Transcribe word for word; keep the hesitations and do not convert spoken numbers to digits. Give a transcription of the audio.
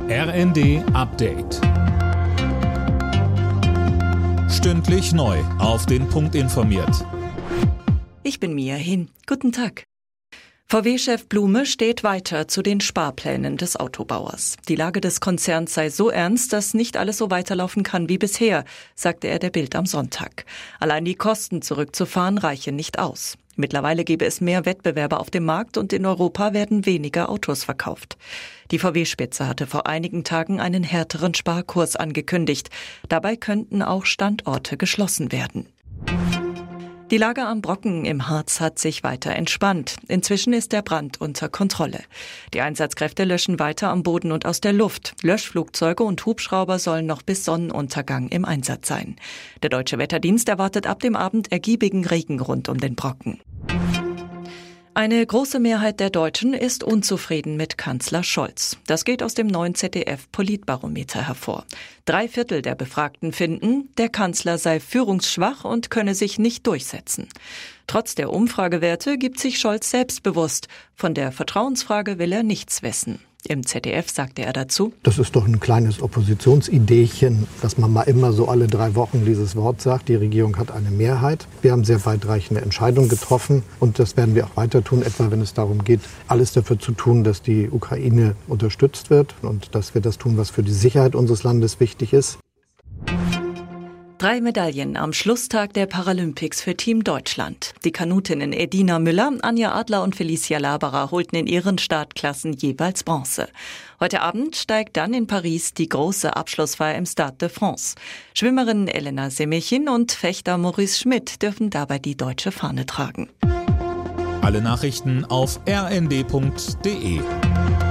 R N D Update. Stündlich neu auf den Punkt informiert. Ich bin Mia Hin. Guten Tag. V W-Chef Blume steht weiter zu den Sparplänen des Autobauers. Die Lage des Konzerns sei so ernst, dass nicht alles so weiterlaufen kann wie bisher, sagte er der Bild am Sonntag. Allein die Kosten zurückzufahren reichen nicht aus. Mittlerweile gebe es mehr Wettbewerber auf dem Markt und in Europa werden weniger Autos verkauft. Die V W-Spitze hatte vor einigen Tagen einen härteren Sparkurs angekündigt. Dabei könnten auch Standorte geschlossen werden. Die Lage am Brocken im Harz hat sich weiter entspannt. Inzwischen ist der Brand unter Kontrolle. Die Einsatzkräfte löschen weiter am Boden und aus der Luft. Löschflugzeuge und Hubschrauber sollen noch bis Sonnenuntergang im Einsatz sein. Der Deutsche Wetterdienst erwartet ab dem Abend ergiebigen Regen rund um den Brocken. Eine große Mehrheit der Deutschen ist unzufrieden mit Kanzler Scholz. Das geht aus dem neuen Z D F-Politbarometer hervor. Drei Viertel der Befragten finden, der Kanzler sei führungsschwach und könne sich nicht durchsetzen. Trotz der Umfragewerte gibt sich Scholz selbstbewusst. Von der Vertrauensfrage will er nichts wissen. Im Z D F sagte er dazu: Das ist doch ein kleines Oppositionsideechen, dass man mal immer so alle drei Wochen dieses Wort sagt. Die Regierung hat eine Mehrheit. Wir haben sehr weitreichende Entscheidungen getroffen und das werden wir auch weiter tun, etwa wenn es darum geht, alles dafür zu tun, dass die Ukraine unterstützt wird und dass wir das tun, was für die Sicherheit unseres Landes wichtig ist. Drei Medaillen am Schlusstag der Paralympics für Team Deutschland. Die Kanutinnen Edina Müller, Anja Adler und Felicia Laberer holten in ihren Startklassen jeweils Bronze. Heute Abend steigt dann in Paris die große Abschlussfeier im Stade de France. Schwimmerin Elena Semechin und Fechter Maurice Schmidt dürfen dabei die deutsche Fahne tragen. Alle Nachrichten auf r n d punkt d e.